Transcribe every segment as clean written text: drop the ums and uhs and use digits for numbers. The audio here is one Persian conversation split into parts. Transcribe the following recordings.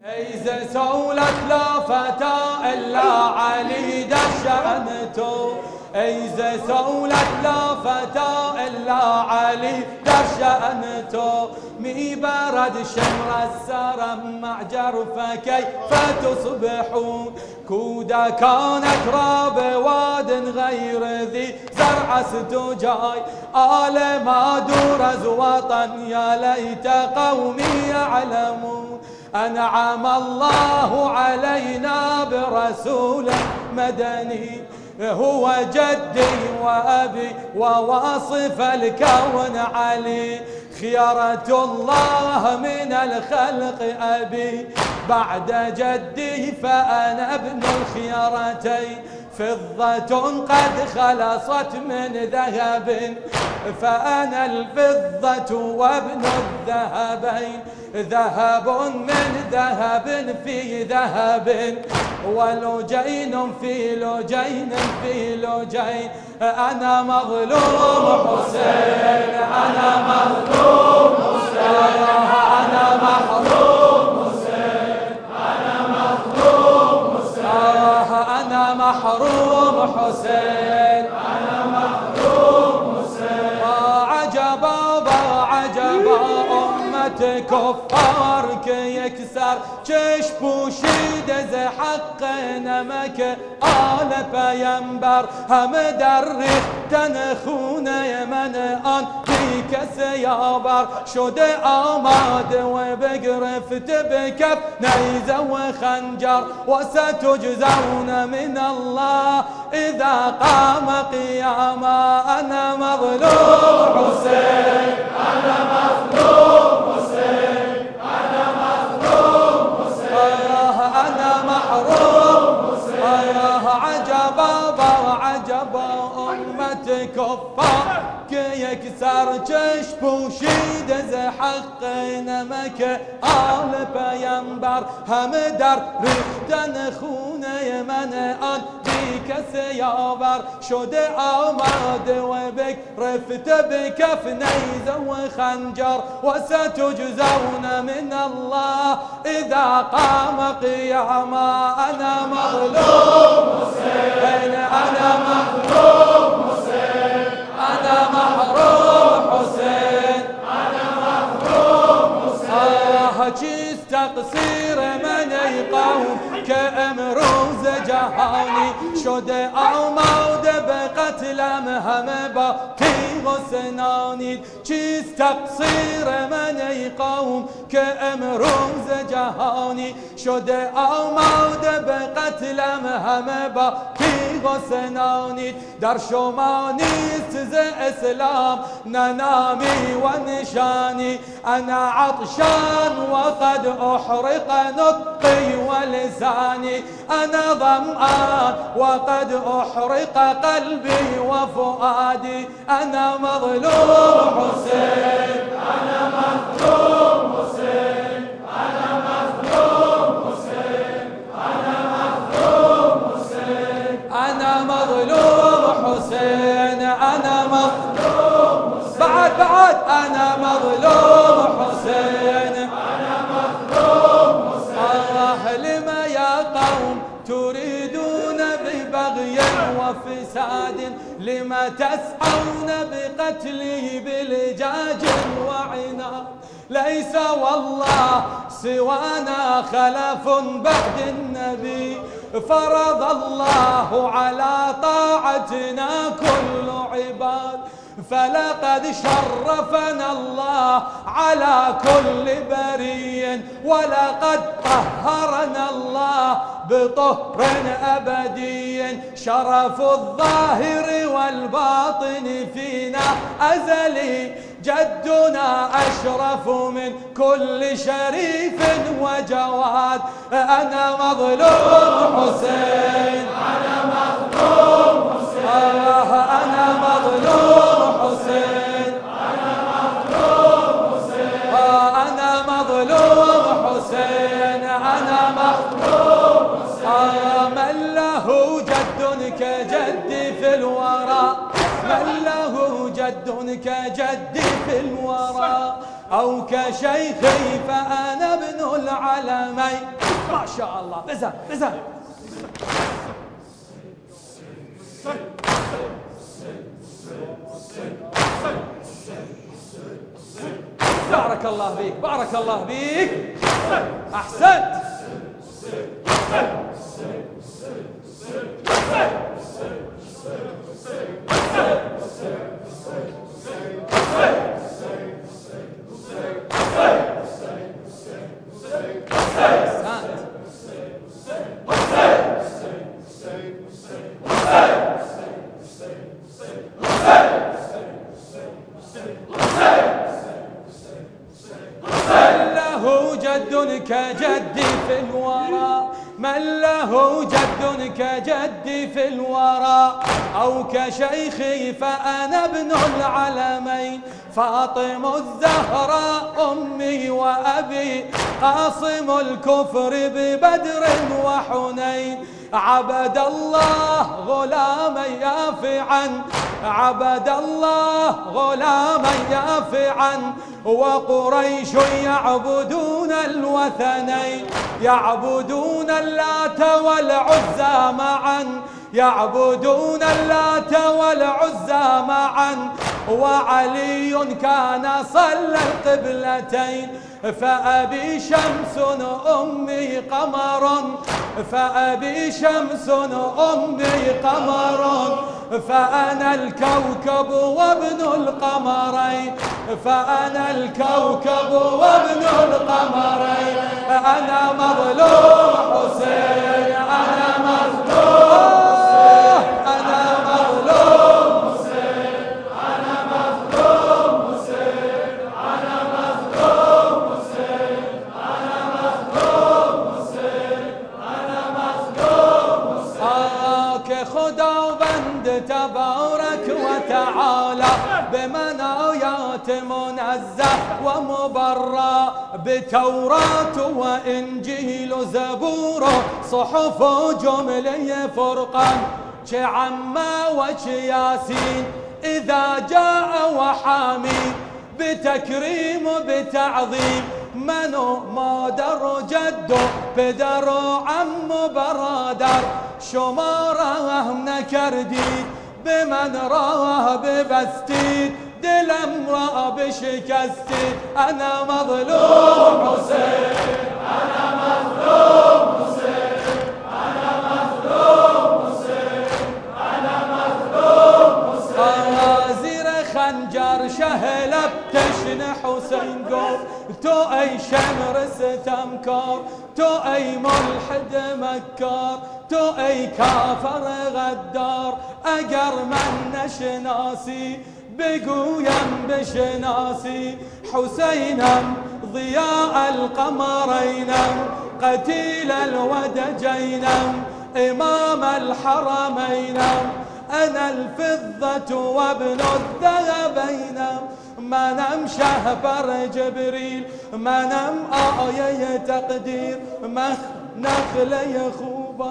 إذا سولت لا فتى إلا علي دشأنته، إذا سولت لا فتى إلا علي دشأنته، مي برد شمر السرم مع جرفه كيف تصبحون، كودا كانت راب واد غير ذي زرع ستجاي، آل ما درز وطن يا ليت قومي يعلمون، أنعم الله علينا برسول مدني هو جدي وأبي وواصف الكون علي، خيرة الله من الخلق أبي بعد جدي فأنا ابن الخيرتين، فضة قد خلصت من ذهب فأنا الفضة وابن الذهبين، ذهب من ذهب في ذهب ولجين في لجين في لجين، أنا مظلوم حسين أنا مظلوم حسين أنا محروم حسين أنا مظلوم حسين أنا محروم حسين أنا محروم حسين، عجبا عجبا أمة كفار يكسر چش پوشید ز حق نمک آل پیمبر، همه در ریختن خونه من آن بی کس یاور، شده آماده و بگرفت به کف نیزه و خنجر، و ستجزون من الله اذا قام قیاما، انا مظلوم حسین انا مظلوم حسین انا مظلوم حسین انا محروم حسین، عجبا عجبا امت کفار که یک سر چش پوشید ز حق نمک آل پیمبر، همه در ریختن خونه من آن بی کس یاور، شده آماده و بگرفت به کف نیزه و خنجر، و ستجزون من الله اذا قام قیاما، انا مظلوم حسین انا مظلوم حسین انا محروم حسین انا محروم حسین، چیست تقصیر من ای قوم که امروز جهانی شده آماده به قتلم همه با تیغ و سنانید، چیست تقصیر من ای قوم که امروز جهانی شده آماده به قتلم همه با تیغ و سنانید، در شما نیست ز اسلام نه نامی و نشانی، انا عطشان وقد احرق نطقي ولساني، انا ظمآن وقد احرق قلبي وفؤادي، انا مظلوم حسين انا مظلوم حسين انا مظلوم حسين انا مظلوم حسين انا مظلوم حسين انا مظلوم حسين، بعد انا مظلوم حسين انا مظلوم حسين، لما يا قوم تريدون ببغي وفساد، لما تسعون بقتله بلجاج وعناد، ليس والله سوانا خلف بعد النبي، فرض الله على طاعتنا كل عباد، فلقد شرفنا الله على كل بري، ولقد طهرنا الله بطهر أبدي، شرف الظاهر والباطن فينا أزلي، جدنا أشرف من كل شريف وجواد، أنا مظلوم حسين أنا مظلوم حسين أنا مظلوم حسين أنا مظلوم حسين أنا مظلوم حسين أنا مظلوم حسين، من له جد كجدي في الورى، من له جد جد كجدي في الورى أو كشيخي فأنا ابن العلمين. ما شاء الله. بزن بزن. بارك الله فيك بارك الله فيك. أحسنت. كجدي في الورى من له جد كجدي في الورى أو كشيخي فأنا ابن العلمين. فاطم الزهراء أمي وأبي قاصم الكفر ببدر وحنين. عبد الله غلاما يافعا عبد الله غلاما يافعا وقريش يعبدون الوثنين. يعبدون اللات والعزى معا يعبدون اللات والعزى معا وعلي كان صلى القبلتين. فأبي شمس أمي قمر فأبي شمس أمي قمر فأنا الكوكب وابن القمرين. فأنا الكوكب وابن القمرين. أنا مظلوم حسين أنا مظلوم أنا مظلوم حسين أنا مظلوم حسين أنا مظلوم حسين أنا مظلوم حسين أنا مظلوم حسين. كخداوند تبارك وتعالى بمنايات منزه ومبرى بتوراة وإنجيل زبور صحف جملي فرقان شعما وشياسين. إذا جاء وحامي بتكريم بتعظيم منو ما در جدو بدر عم برادر شماره نكردي بمن راه ببستي دلم راه بشكستي. أنا مظلوم حسين أنا مظلوم حسين أنا مظلوم حسين أنا مظلوم حسين. غازر خنجر شهلب تشن حسين قوم تو أي شمر ستمكار تو أي ملحد مكار تو أي كافر غدار. أجر من نشناسي بقويم بشناسي حسينم ضياء القمرينم قتيل الودجينم إمام الحرمينم. أنا الفضة وابن الذهبينم ما نم شهبر جبريل ما نم آية تقدير مخ نخلي خوبا.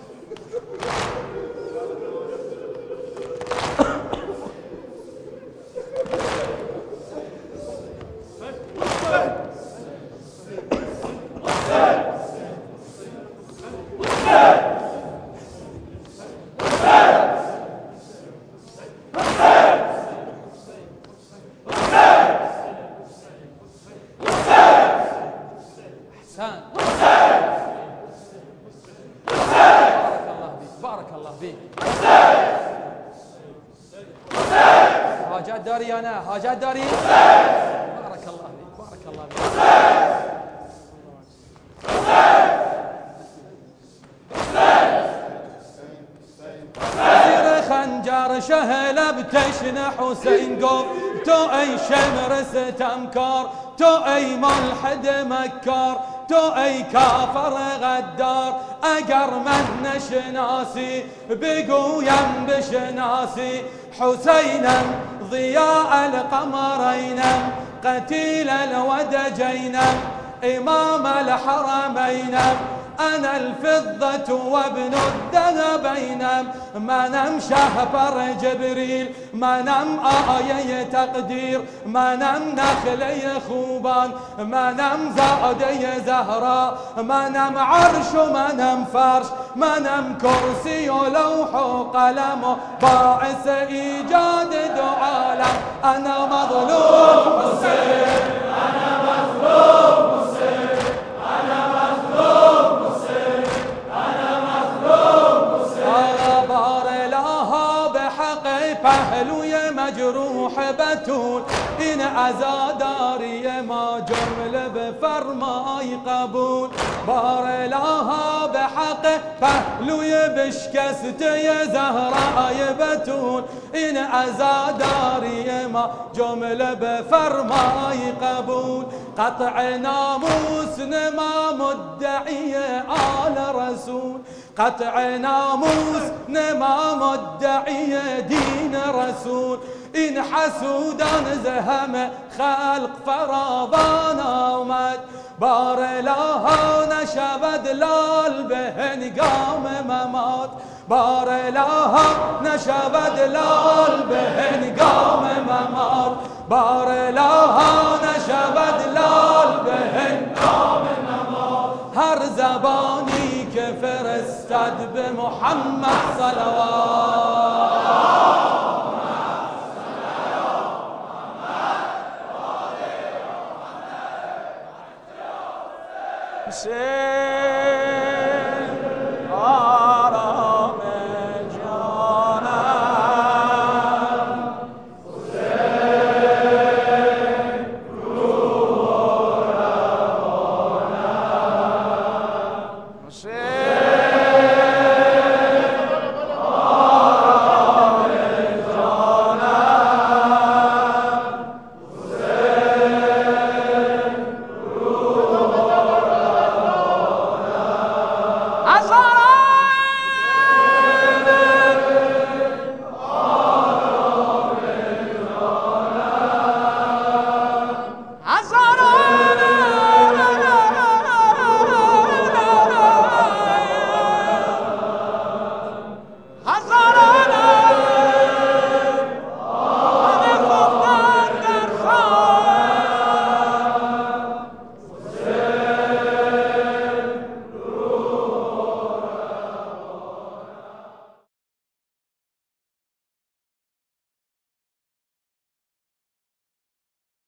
بارك الله فيك. حاجات داري أنا حاجات داري. بارك الله فيك بارك الله فيك. خنجر شهل بتشن حسين قوم تو أي شمر ستمكار تو أي ملحد مكار تو أي كافر غدار. أجر من نشناسي بقويم بشناسي حسينم ضياء القمرينم قتيل الودجينم إمام الحرمينم. أنا الفضة وابن الذهبين منم شهبر جبريل منم آية تقدير منم نخلي خوبان منم زادي زهراء منم عرش منم فرش منم كرسي ولوح وقلم باعث إيجاد دو عالم أنا مظلوم حسين أنا مظلوم حسين أنا مظلوم حسين أنا مظلوم حسين بار لها بحق پهلوی مجروح بتول این عزاداری ما جمله بفرمای قبول بار لها بحق پهلوی بشکسته زهرای بتول این عزاداری ما جمله بفرمای قبول قطع ناموس نما مدعی آل رسول قطع ناموس نما مدعی دین رسول این حسودان زهم خلق فراوان آمد بار لها نشود لال به هنگام ممات بار لها نشود لال به هنگام ممات بار لها نشود لال به هنگام ممات هر زبانی که فرستد به محمد صلوات